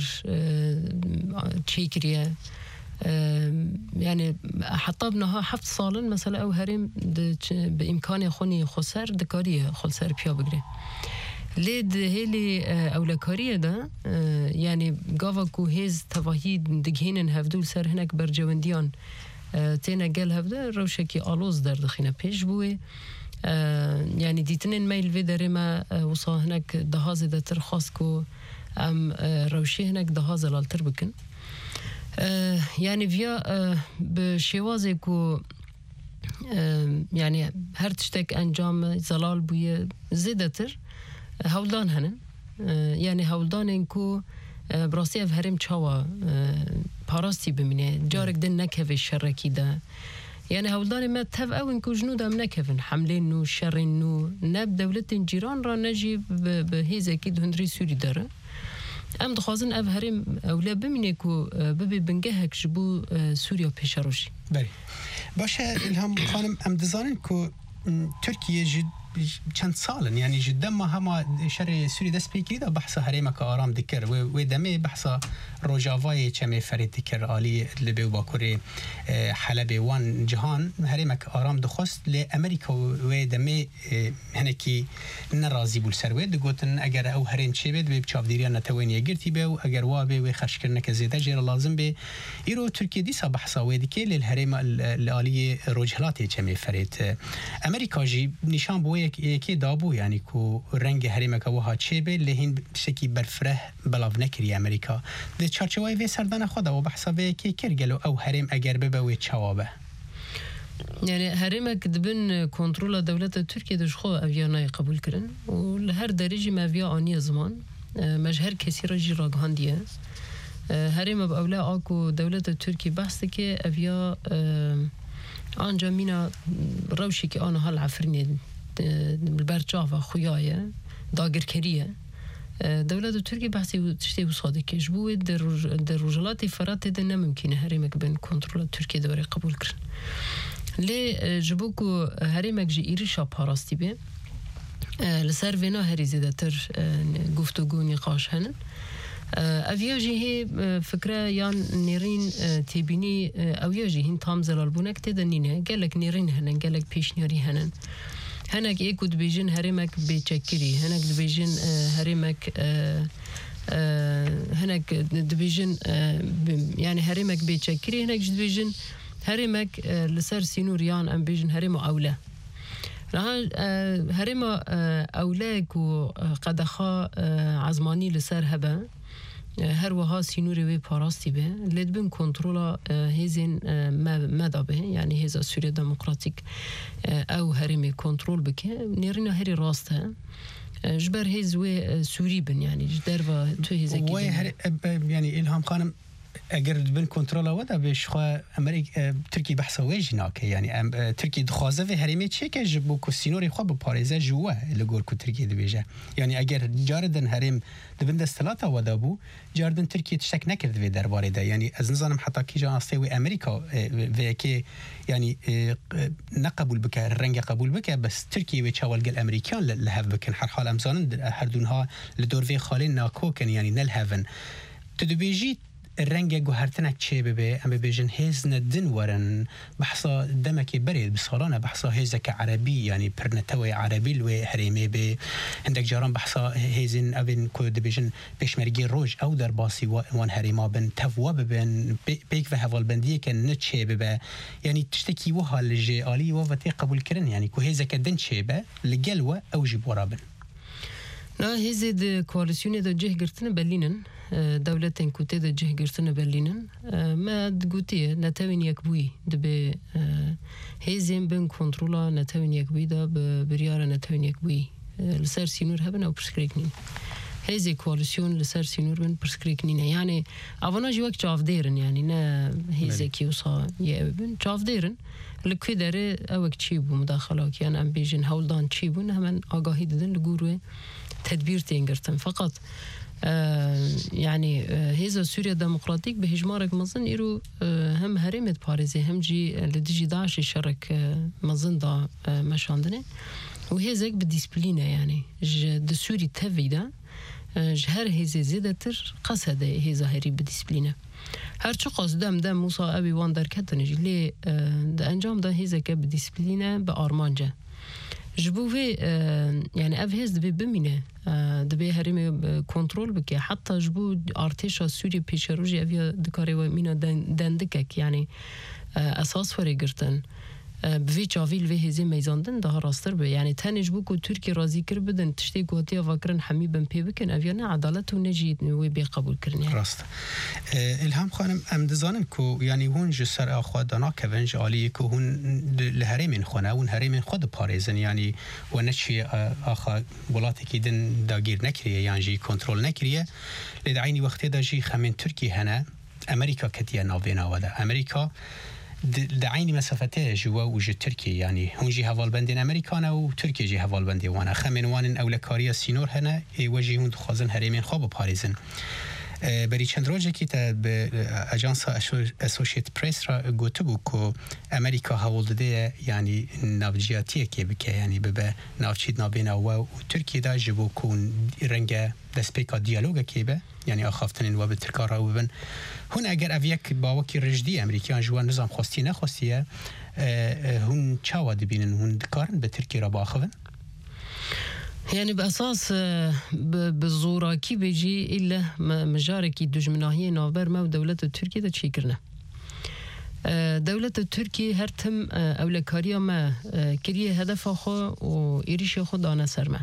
چیکریه يعني حتى بنها حفت سالن مثلا او هرم بامكان خوني خسر دكاريه خسر بيا بگره لید هلی اولکاریه ده يعني گاوا کو هز تواهی دگهینن هفدول سر هنک برجوندیان تینا گل هفده روشکی آلوز در دخینه پیش بوه يعني ديتنين ميل في درما وصا هناك دهاز ده ترخص كو ام روشي هناك دهاز لالتر بكن يعني فيا بشوازي كو يعني هر تشتك انجام زلال بويا زيدتر هولدان هنن يعني هولدان انكو براسي اف هرم چاوا پاراستي بمينه جارك دن نكه الشركي ده يعني هولدان ما تهف او انكو جنود ام نكفن حملين نو شرين نو ناب دولة جيران را نجي بهيز اكيد هندري سوري داره ام دخوازن اف هرم اولا بمينه كو ببي بنگهك جبو سوريا پیشاروشي بله باشه الهام خانم ام دزانن كو تركيا جد چند سالن يعني جدا ما هما شر سوري دست بيكري ده بحث هريمك آرام دكر ودمي بحث روجافاي چمي فريد دكر آلي اللي بيو باكوري حلب وان جهان هريمك آرام دخست لأمريكا ودمي هنكي نرازي بول سروي دقوتن اگر او هرين چه بيد بيب چافديريا نتوين يگرتي بيو اگر وابي وخرش کرنك زيده جير لازم بي ايرو تركيا ديسا بحثا ويدكي للهريم الآلي روجهلاتي چمي فريد امريكا جي نشان بوي یکی دابو یعنی کو رنگ هریمک وها چه به لهین شکی برفره بلاو نکری امریکا د چارچوبای و سردان خود و بحث به کی کرگلو او هریم اگر به و چوابه يعني هرمك دبن كنترول دولة تركيا دشخو أفيانا قبول كرن ولهر درجة ما فيا آنية زمان مجهر كثير رجي راقهاندية هرم بأولا آكو دولة تركيا بحث كي أفيا آنجا مینا روشی که آنها العفرینی بالبرجافة خويايا داگر كريه دولة تركيا بحثي تشتي وصادق كجبوه در در رجالات فرات ده نممكن هرمك بين كنترول تركيا دوري قبول كرن لي جبوكو هرمك جي إيرشا باراستي به لسر وینا هری زیده تر گفتگو نقاش هنن اویاجی هی فکره یان نیرین تیبینی اویاجی هین تام زلال بونک تدنینه گلک نیرین هنن گلک پیشنیاری هنن هنک ایکو دبیجن هرمک بیچکری هنک دبیجن هرمک هنک دبیجن یعنی هرمک بیچکری هنک دبیجن هرمک لسر سینوریان ام بیجن هرم اوله هرما اولاك و قدخا عزماني لسر هبا هر وها سينوري وي باراستي به لدبن كنترولا هيزين ما دابه يعني هيزا سوريا ديمقراطيك او هرمي كنترول بك نيرنا هري راسته جبر هيز وي سوري بن يعني جدروا تو هيزا كي يعني الهام خانم اگر بن کنترل ودا بش خو امریکا ترکی بحث وجناک یعنی ترکی دخوازه و هریمه چه که جبو کو سینوری خو به پاریزه جوه لگور کو ترکی دبیجه یعنی اگر جاردن هریم دبن دستلاتا ودا بو جاردن ترکی تشک نکرد و درباره ده یعنی از نظرم حتی کی جان است و امریکا و کی یعنی نقبول بک رنگ قبول بک بس ترکی و چاول گل امریکان لهف بکن هر حال امزان هر دونها لدور و خالین ناکوکن یعنی نلهفن تدبیجی الرنجة جوهرتنا تشيبه به أم بيجن هيز ندن ورن بحصة دمك بريد بصالنا بحصة هيزك عربي يعني برنتوي عربي لو هريمي به عندك جاران بحصة هيزن أبن كود بيجن بيش مرجي روج أو در باسي وان هريما بن تفوا ببن بيك في هفال بندية كان نتشيبه به يعني تشتكي وها لجي آلي وفتي قبول كرن يعني كو هيزك دن تشيبه لجلوة أو جبورابن لا هيزي د كواليسيون دا جه قرتنا بلينن دولتين كوتي دا جه قرتنا بلينن ما دقوتيه نتاوين يكبوي دبي هيزين بن كنترولا نتاوين يكبوي دا بريارة نتاوين يكبوي لسر سينور هبن او برسكريكنين هيزي كواليسيون لسر سينور بن برسكريكنين يعني اونا جواك جاف ديرن يعني نا هيزي كيوصا يأبن جاف ديرن لكي داره اوك تشيبو مداخلاك يعني ام بيجن هولدان تشيبو نهمن آگاهي ددن لقوروه تدبير تنگرتن فقط آه يعني آه هيزا سوريا ديمقراطيك بهجمارك مظن إيرو آه هم هرمت باريزي هم جي لديجي داعش الشرك آه مظن دا آه مشاندنه وهيزاك بديسبلينه يعني د سوري تفيدا آه جهر هيزا زيدتر قصده هيزا هري بديسبلينه هر چه قصدم دم موسى أبي وان در كتنج لي آه دا انجام دا هيزاك بديسبلينه بأرمانجه جبوه يعني أفهز دبي بمينه دبي هرمي كنترول بك حتى جبو ارتشا سوري بيشروجي أفيا دكاري ومينا دندكك يعني أساس فري قرتن بفي چاویل و هزی میزاندن ده راستر به یعنی تنج بو کو ترکی راضی کر بدن تشتی گوتی فکرن حمی بن پی بکن اویانه عدالت و نجید و بی قبول کرن یعنی راست الهام خانم ام دزانن کو یعنی هون جسر اخوا دانا کونج عالی کو هون لهرمین خونه هون هرمین خود پاریزن یعنی و نچی اخا ولاتی کی دن داگیر نکریه یعنی جی کنترل نکریه لدعینی وقتی دا جی خمین ترکی هنه امریکا کتیه ناوینا وده امریکا دعيني مسافته جوا وجه تركيا يعني هون جي هفال بندين أمريكانا وتركيا جي هفال بندي وانا خمن وان أولكاريا سينور هنا وجه هون دخوازن هرمين خواب باريزن بری چند روزی که تا به اجانس اسوسییت پرس را گفته بود که امریکا حول داده یعنی نوجیاتیه که بکه یعنی به نوچید نابینا و ترکیه دا جبو کن رنگ دسپیکا دیالوگ که به یعنی آخافتن و به ترکار را ببن هون اگر اویک باوکی رجدی امریکیان جوان نظام خواستی نخواستیه هون چاوا دبینن هون دکارن به ترکیه را باخون يعني بأساس بالزوراكي بيجي إلا مجاركي دجمناهية نوبر ما ودولة التركية دا تشيكرنا دولة التركية هرتم أولكاريا ما كريه هدف خو وإيريش خو دانا سرما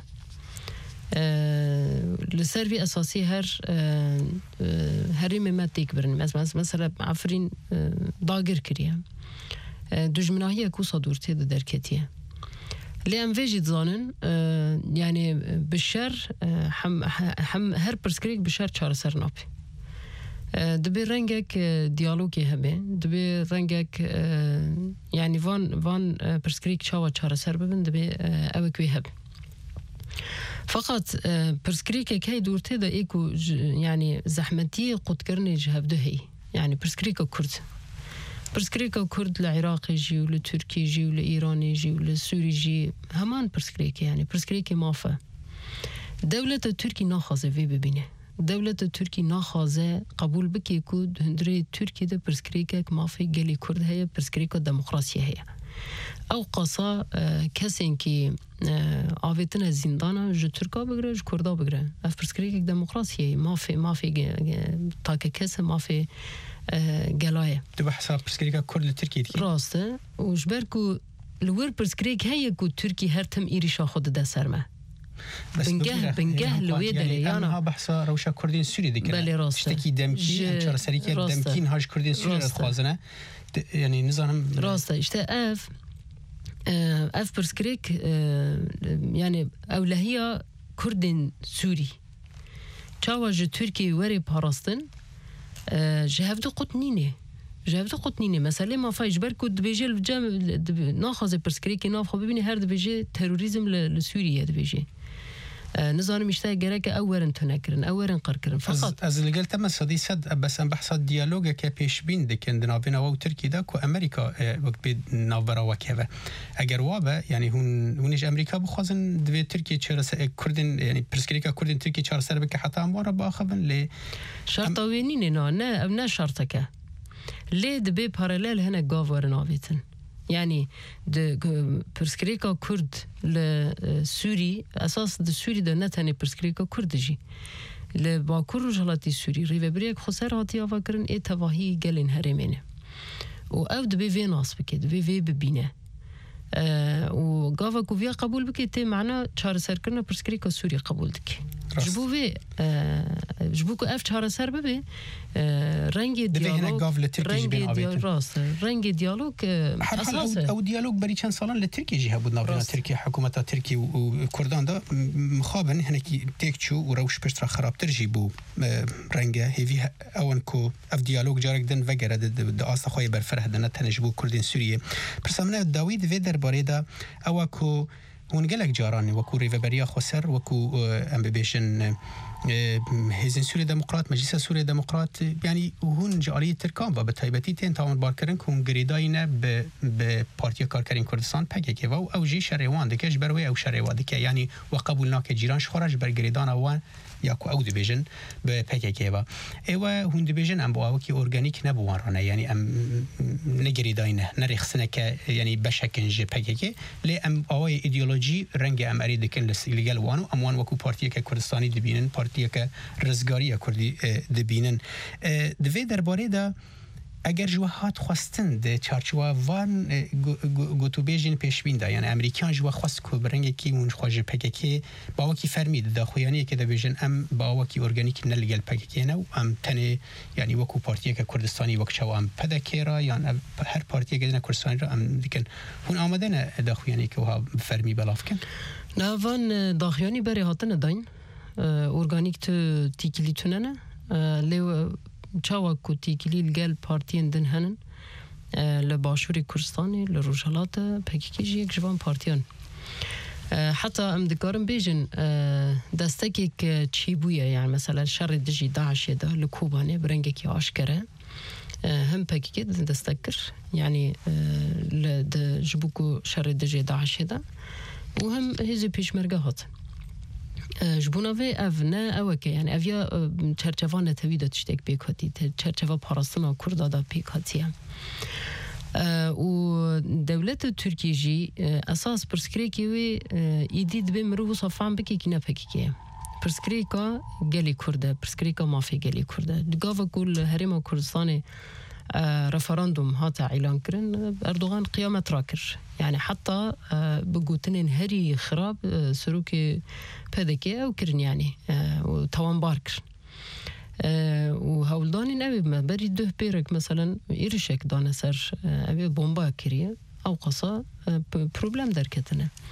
لسروي أساسي هر هرمي ما تكبرن مثلا مثلا عفرين داغر كريه دجمناهية كوسا دورتي دا دركتيه لأن فيجي تزانن يعني بالشر هم هم هر برسكريك بالشر شار سر نابي دبي رنجك ديالوجي هبه دبي رنجك يعني فان فان برسكريك شاوا شارة سربن دبي أوك ويهب فقط برسكريك هاي دورته دا إيكو يعني زحمتي قد كرني جهب دهي يعني برسكريك كرد برسكريك كرد لعراقي جي ولتركي جي ولإيراني جي ولسوري جي همان برسكريك يعني برسكريك مافا دولة التركي ناخذ في ببينه دولة التركي ناخذ قبول بكي كود هندري تركي ده برسكريكك ما في جالي كرد هي برسكريكو ديمقراطية هي أو قصا كسين كي عافتنا زندانا جو تركا بقرا جو كردا بقرا أف برسكريكك ديمقراطية ما في ما في تاك كسر ما في جلاية تبع حساب برسكريكا كرد التركي راسته وجبركو الور برسكريك هي كود تركي هرتم إيريشا خود ده سرمه بنجه بنجه لويدري يعني أنا بحثا روشا كردين سوري ذكر اشتكي دمكي انشار سريكي دمكين هاش كردين سوري الخوازنة يعني نظام راسته اشتا اف اف برسكريك يعني أولهية كردين سوري تشاوج تركي وري باراستن جهفدو قطنيني جهفدو قطنيني مثلا ما فايش بركو دبيجي الجام ناخذ برسكريكي ناخذ ببيني هر دبيجي تيروريزم لسوريا دبيجي نظام مشتاق جرك أولاً تنكرن أولاً قركرن فقط از اللي قلت مثلا دي صد بس أنا بحث الديالوج كبيش بين ده كان دنابنا وتركي ده كو أمريكا وقت بيد نافرا وكذا أجر وابا يعني هون هونيش أمريكا بخوازن دبي تركي شرس كردن يعني برسكريكا كردن تركي شرس سربك حتى أمورا باخبن ل شرط وينين نا نا نا شرطك ليه دبي باراليل هنا جافور نافيتن يعني د برسكريكا كرد لسوري أساس د سوري ده نتاني برسكريكا كرد جي لباكور رجالاتي سوري ريفبريك خسر هاتي أفكرن إيه تواهي جلين هرمينه وأو دبي في ناس بكي دبي في ببينه أه وقافا كوفيا قبول بكي تي معنا شهر سر كرنا برسكريكا سوري قبول دكي جبو في أه جبوكو اف شهر سر ببي أه رنجي ديالوج رنجي ديالوج راس رنجي ديالوج حساسه او ديالوج بري كان صالون لتركي جهه بدنا بنا تركيا حكومه تركي وكردان ده مخابن هناكي تيكتشو وروش بشترا خراب ترجيبو رنجه هيفي اونكو اف ديالوج جارك دن وگره د اصل خوي برفره دنا تنجبو كردين سوريه برسامنا داوود فيدر باريدا اوكو هون قالك جاراني وكو ريفبريا خسر وكو ام بيشن هزن سوريا ديمقراط مجلس سوريا ديمقراط يعني هون جاليه تركان بتايبتي تين تاون باركرن كون غريداينه ب بارتي كاركرين كردستان پگه و او جي شريوان دكش بروي او شريوا دك يعني وقبولناك جيران خرج بر غريدان وان ياكو او ديفيجن بپگه ايوا هون ديفيجن ام بو كي اورجانيك نبوان يعني ام نغريداينه نرخصنه ك يعني بشكن جي پگه لي ام او ايديولوژي رنگ ام اريد كن ليغال وانو اموان وكو بارتي كردستاني دبينن پارتیه که رزگاری کردی دبینن دوی درباره دا اگر جوهات خواستن ده چارچوه وان گوتو بیجین پیشبین ده یعنی امریکان جوه خواست که برنگه کی اون خواجه پکه با وکی فرمید ده خویانی که ده بیجن ام با وکی ارگانیک نلگل پکه نو ام تنه یعنی وکو پارتیه که کردستانی وک چوا ام پدکه را یعنی هر پارتیه که ده کردستانی را ام دیکن هون آمده نه ده خویانی که وها فرمی بلاف کن نه وان داخیانی بری هاتن داین اورگانیک تو تیکلی توننه لیو چاوا کو تیکلی الگل پارتین دن هنن لباشوری کردستانی لروجالات پکیکی جی یک جوان پارتیان حتی ام دکارم بیجن دستکی چی بویه یعنی مثلا شر دجی داعش ده لکوبانه برنگه کی آشکره هم پکیکی دستکر یعنی لد جبوکو شر دجی داعش ده و هم هزی پیشمرگه هات جبوناوی افنا اوکه یعنی اویا چرچوان تویدا تشتک بیکاتی چرچوا پاراستنا کردا دا بیکاتیه و دولت ترکیه جی اساس پرسکریکی وی ایدید به مرو صفان بکی کی نپکی پرسکریکا گلی کرده پرسکریکا مافی گلی کرده دگاو کل هرم کردستان رفراندوم هاتا اعلان کرن اردوغان قیامت را کر يعني حتى بقوتنين هري خراب سروكي بهذاكي أو كرن يعني وتوان باركر وهولداني نبي ما بري ده بيرك مثلا إيرشك دانا سر أبي بومبا كريه أو قصة بروبلم دركتنا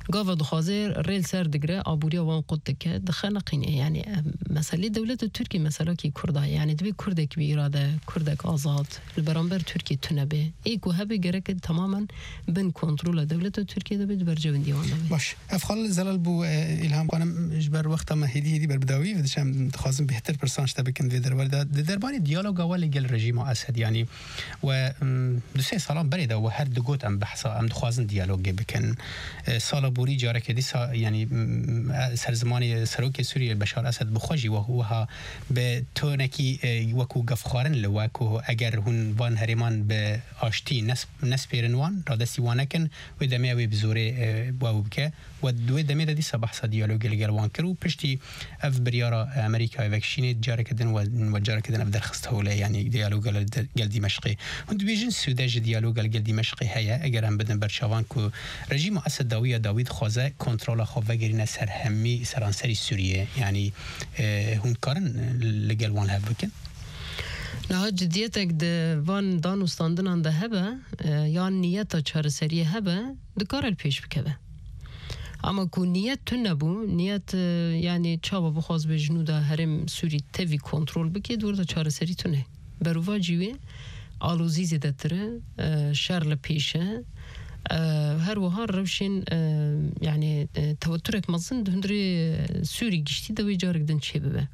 قاف دخازير ريل سر دقرة عبورية وان قدك دخلنا قينة يعني مسألة دولة التركي مسألة كي كردها يعني دبي كردك بإرادة كردك آزاد البرامبر تركي تنبه إيكو هبي جرك تماما بين كنترول دولة التركي دبي برجون ديوان باش أفخال زلال بو إلهام قانم إجبار وقت ما هدي هدي بربداوي فدشام تخازن بهتر برسانش تبكن في دربار ده دربار ديالوج أول جل رجيم أسد يعني و دوسي سلام بريدة وهر دقوت أم بحثا أم دخازن ديالوج بكن سال بوری جاره که دیسا یعنی سرزمانی سروک سوریه بشار اسد بخوجی و هوها به تونکی وکو گفخارن لوکو اگر هون وان هریمان به آشتی نسب نسپیرن وان را دستی وانکن و دمه وی بزوره و بکه و دو دمه دیسا بحث دیالوگ لگل وان کرو پشتی اف بریارا امریکا وکشینه جاره کدن و جاره کدن اف درخست هوله یعنی دیالوگ گل دمشقی هند بیجن سوداج دیالوگ گل دمشقی هيا اگر هم بدن برشاوان کو رژیم اسد داوی داوید خوازه کنترل خو وگرینه سر همی سرانسری سوریه یعنی هون کارن لگل وان هف بکن نه جدیتک ده وان دانستاندن ده هبه یا نیت چهار سری هبه دکار پیش بکه اما کو نیت تو نبو نیت یعنی چابا بخواز به جنودا هرم سوری تیوی کنترل بکه دور ده چهار سری تونه بروا جیوه آلوزی زیده تره شرل پیشه هر وهار روشين يعني توترك مظن هندري سوري جشتي دوي جارك دن شبه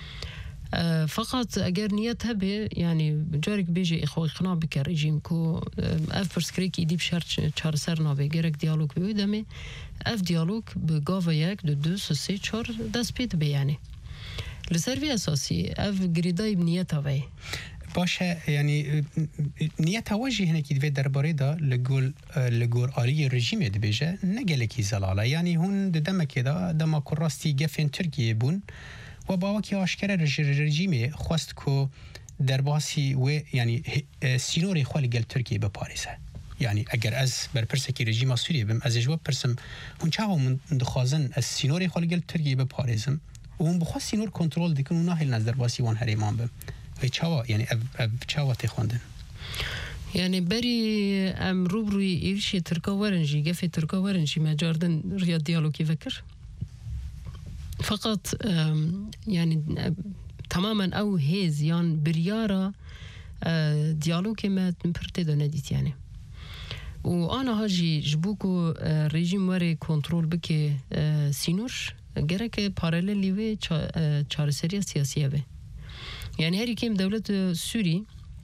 فقط اگر نيت هبه يعني جارك بيجي اخوي قناع بك رجيم كو اف برسكريك يدي بشرط چهار سر ناوي گرك ديالوگ بي دمه اف ديالوگ بگاوا یک دو دو سه چهار دست پید به يعني لسروي اساسي اف گريداي بنيت هوي باشه يعني نيت وجه هنا كي في درباري دا لقول لقول آلية الرجيم يدبيجه نقلكي زلالة يعني هون دم كده دم كراستي جفن تركيا بون وباوكي عشكرة الرجيم خواست كو درباسي و يعني سينوري خوالي قال تركيا بباريسه يعني اگر از بر پرسکی رژیم سوریه بم از جواب پرسم هون چاو من دخازن از سينوري خوالي قال تركيا بباريزم و هم بخواست سينور کنترل دکن و ناهل نظر باسی وان هریمان بم و چاوا یعنی اب اب چاوا تخوندن يعني بري ام روبروي ايرشي تركا ورنجي قفي تركا ورنجي ما جاردن رياض ديالوكي فكر فقط يعني تماما او هيز يعني بريارة ديالوكي ما تنبرتي دو نديت يعني وانا هاجي جبوكو ريجيم وري كنترول بكي سينور گرك باراليلي وي چارسريا سياسية به يعني هري كيم دولة سوري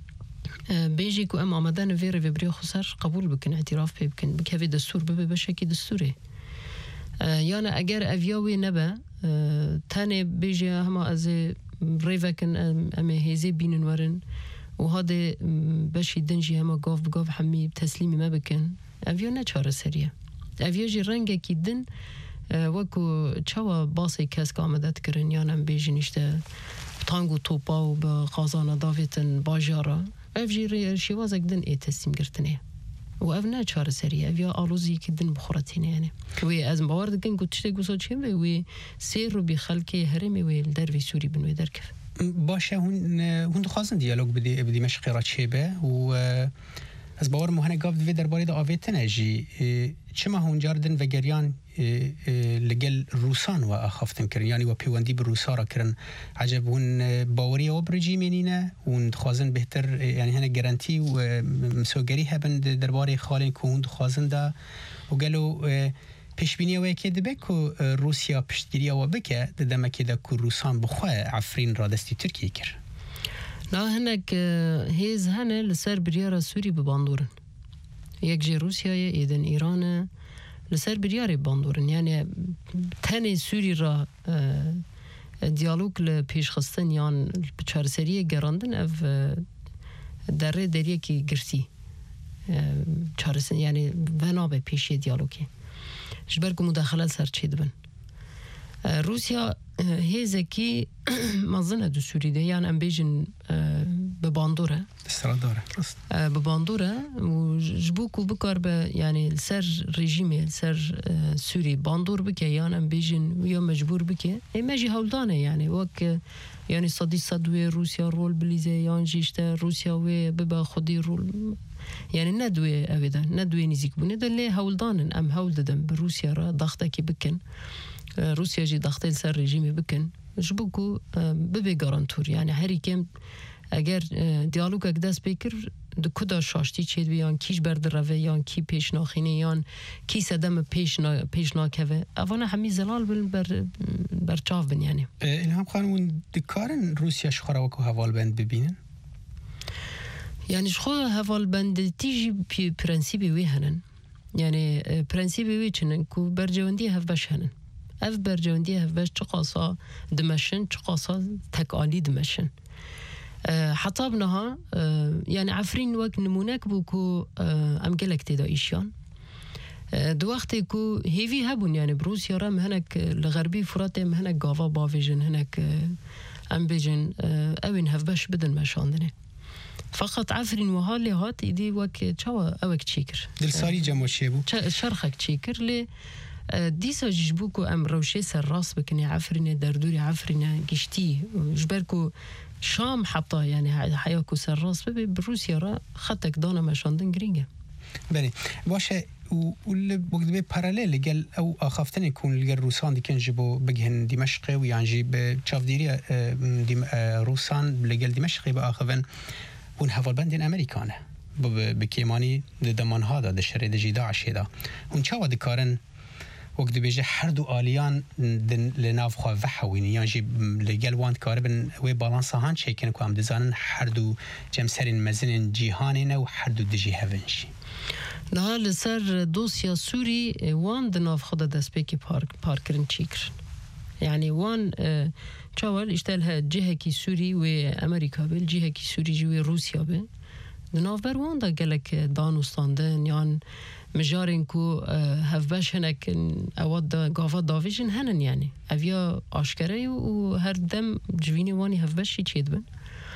بيجي كو ام آمدن وير وبريو خسر قبول بكن اعتراف بكن بكفي دستور ببه بشكي دستوري يعني اگر اویاوی نبه تاني بيجي هما از ريفكن ام هيزي بينن ورن وهذا بشي دنجي هما قاف بقاف حمي تسليمي ما بكن اويا نچار سريه اويا جي رنگه كي دن وكو چاوا باسي كسك آمدت کرن يعني بيجي نشته تانگو توپا و به قازان داویتن باجارا اف جی شیوازک دن ای تسلیم گرتنه و اف نه چهار سریه اف یا آلوزی که دن بخورتینه یعنی وی از باورد کن گوتشته گوسا چیم وی سیر رو بی خلکی هرمی وی در وی سوری بنوی در کف باشه هون هون دخوازن دیالوگ بدی بدی مشقی را چه به و از باور مهنه گفت وی درباره دا آویتنه جی چما هون جاردن و گریان لقل روسان وأخافتن كرن يعني وبيواندي بالروسارة كرن عجب هون باورية وبرجي منينا ونخازن بهتر يعني هنا جرانتي ومسوقري هبن درباري خالين كون دخازن دا وقالوا پشبینی و که دبکو روسیا پشتگیری و بکه ددم که دکو روسان بخواه عفرین را دستی ترکیه کر نه هنک هیز هنه لسر بریار سوری بباندورن یک جی روسیا ایدن ایران لسر بریار باندورن يعني تاني سوري را ديالوگ لپیش خستن یان چارسریه گراندن اف دره دریه کی گرتی چارسن يعني ونابه پیشی دیالوگی جبرگو مداخله سر چه دبن روسيا هيزكي مظنه دو سوري ده يعني ام بيجن بباندوره استراداره بباندوره وجبوكو بكار ب يعني سر ريجيمي سر سوري باندور بك يعني ام بيجن ويا مجبور بك اي ماجي هولدانه يعني وك يعني صدي صدوي روسيا رول بليزه يعني جيشته روسيا و ببا خدي رول يعني ندوي أبدا ندوي نزيك بني دل هولدان أم هول دم بروسيا را ضغطة كي بكن روسيا جي ضغطة لسر رجيمي بكن جبوكو ببي جارانتور يعني هري كم اگر دیالوگ اگه دست بکر دو کدا شاشتی چید بیان کیش برد روه یان کی پیش ناخینه یان کی سدم پیش نا پیش ناکوه اوانه همی زلال بل بر برچاف بن یعنی الهام خانم دکارن روسیا شخرا وکو حوال بند ببینن يعني شخو هفال بند تيجي بي برنسيبي وي هنن يعني برنسيبي وي چنن كو برجوندي هف باش هنن اف برجوندي هف باش چقاسا دمشن چقاسا تكالي دمشن حتى بنها يعني عفرين وقت نمونك بوكو ام قلك تدا ايشيان دو وقت كو هيفي هبون يعني بروسيا رام هناك الغربي فرات ام هناك غافا بافيجن هناك ام بيجن اوين هف باش بدن ماشاندني فقط عفرين وهالي هات يدي وك تشوا اوك تشيكر دل ساري جمو شيبو شرخك تشيكر لي ديسا جبوكو ام روشي سر راس بكني عفرين دردوري عفرين قشتي جبركو شام حتى يعني حياكو سر راس ببي بروسيا را خطك دانا مشاندن جرينجا بله باشه واللي وقت بي باراليل قال او اخافتن يكون لقى الروسان دي كان جبو بجهن دمشق ويعني جيب تشاف ديري روسان لقى دمشق بقى اخفن ون هفال بندين امريكانه بكيماني دمان هذا ده شري ده جيدا عشيدا ون چاوا دكارن وقت بيجي حردو آليان لناف خواه وحويني يعني لقل واند كاربن وي بالانسا هان شاكين كو هم دزانن حردو جمسرين مزنين جيهانين و حردو دجي هفنشي نها لسر دوسيا سوري وان دناف خدا دست بيكي بارك باركرن چيكرن يعني وان چاول اشتالها جهة كي سوري و امريكا بل جهة كي سوري جوي روسيا بل دناف بر وان دا قلك دانوستاندن يعني مجارين كو هف باش هناك اواد غافا دافيجن هنن يعني افيا اشكري و هر دم جويني واني هف باش يتشيد بن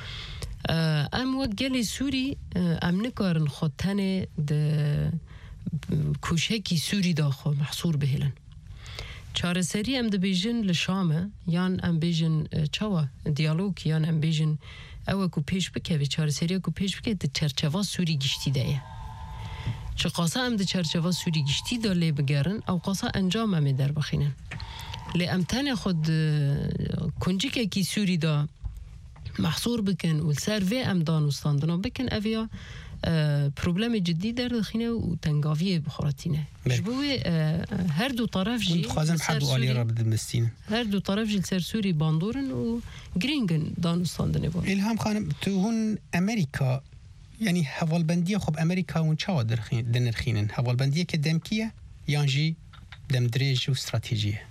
ام وقالي سوري ام نكارن خطاني د كوشكي سوري داخو محصور بهلن چاره سری ام د بیژن لشامه یان ام بیژن چاوا دیالوگ یان ام بیژن او کو پیش بکوي چاره سری کو پیش بکوي د چرچوا سوري گشتي ده چه قاسا ام د چرچوا سوري گشتي ده لی بگرن او قاسا انجام ام در بخینن لی امتن خود کنجیک کی سوري ده محصور بکن و سر و ام دانوستاندنا بکن اویا پروبلم جدی در دخینه و تنگاوی بخوراتینه جبوی هر دو طرف جی خازن حد عالی را بدمستین هر دو طرف جی سر سوری باندورن و گرینگن دانوستاندنه با الهام خانم تو هون امریکا یعنی حوالبندی خب امریکا اون چا دنرخینن حوالبندی که دم کیه یانجی دم دریج و استراتیجیه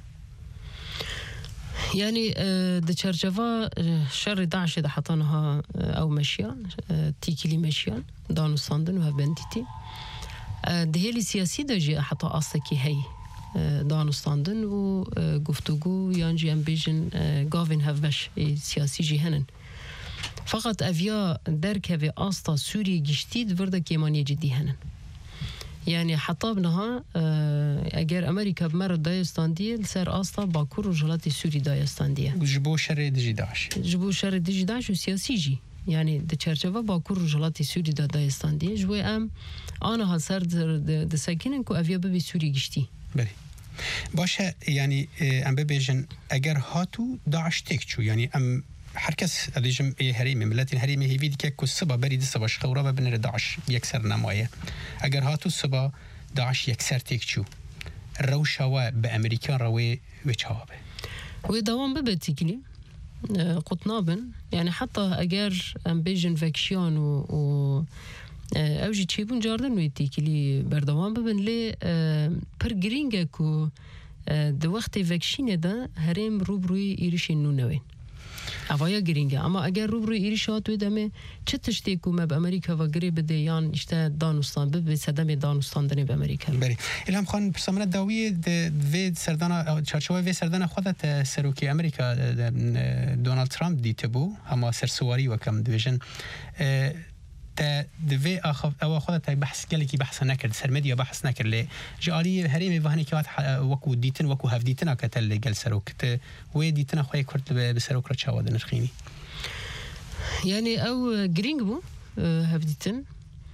يعني د چرچوا شر داعش ده حطنها او مشيان تيكلي مشيان دانو ساندن و بنديتي دهلي سياسي ده جي حتى اصلكي هي دانو ساندن و گفتگو يانجي ام بيجن گاوين هفبش سياسي جي هنن فقط افيا دركه استا سوري گشتيد ورده كيماني جدي هنن يعني حتى بنها اگر امريكا بمر دايستاندي سر استا باكور وجلات سوري دايستاندي جبو شر دجي داعش جبو شر دجي داعش وسياسي جي يعني د چرچوا باكور وجلات سوري دايستاندي جوي ام انا هسر د ساكنن كو افيا بي سوري گشتي بله باشه يعني ام بيجن اگر هاتو داعش تكچو يعني ام هرکس ادیجم هریمی ملت هریمی هیوی دیگه که سبا برید سبا شخورا و بنر داعش یکسر نمایه اگر هاتو سبا داعش یکسر تکچو روشا و به امریکا روی و چهابه و دوام ببتیکلی قطنابن يعني حتى اگر ام بيجن فاكشيان و, و اوجي تشيبون جاردن ويتيكلي بردوام ببن لي پر گرینگه کو د وقت فاكشين ده هرم روبروی ایرشین نونوین اویا گرینگه اما اگر روبروی ایرشات و دمه چه تشتی کو مب امریکا و گریب ده یان اشته دانوستان به صدم دانوستان دنی به امریکا بله الهام خان پرسامنه داوی د و سردان چارچوبه و سردان خودت سروکی امریکا دونالد ترامپ دیته بو اما سرسواری و کم دیویژن تا دوی آخف او خودت بحث کلی کی بحث نکرد سر مدیا بحث نکرد لی جاری هریمی وهنی که وکو دیتن وکو هف دیتن اکتل گل سروکت و دیتن خوی کرد به سروک را چواد نرخینی يعني او گرینگ بو هف دیتن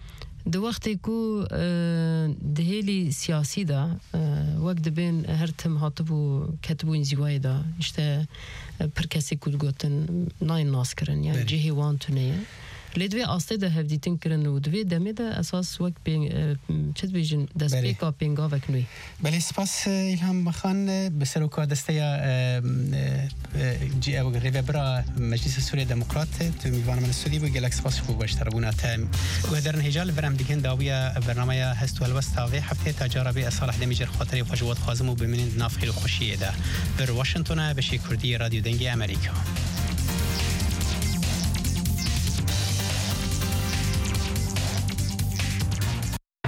دو وقتی کو دهیلی سیاسی دا وقت دبین هر تم هاتبو کتبو انزیوای دا اشته پر کسی کود گوتن ناین ناس کرن یعنی جهی وان تونیه لدوی آسته ده هفدیتن کرن و دوی دمی ده اساس وقت بین چت بیجن دست بیکا پینگا وکنوی بله سپاس ایلهام خان بسر کار دسته جی او ریوبرا مجلس سوریه دموکرات تو میوان من استودی بو گلکس سپاس خوب باشتر بونا تام و درن هجال برام دیگه داویا برنامه هست و الوستاوی هفته تجاربی صالح دمیجر خاطری فجوات خازم و بمینند نافخیر خوشیه ده بر واشنگتن بشی کردی رادیو دنگی امریکا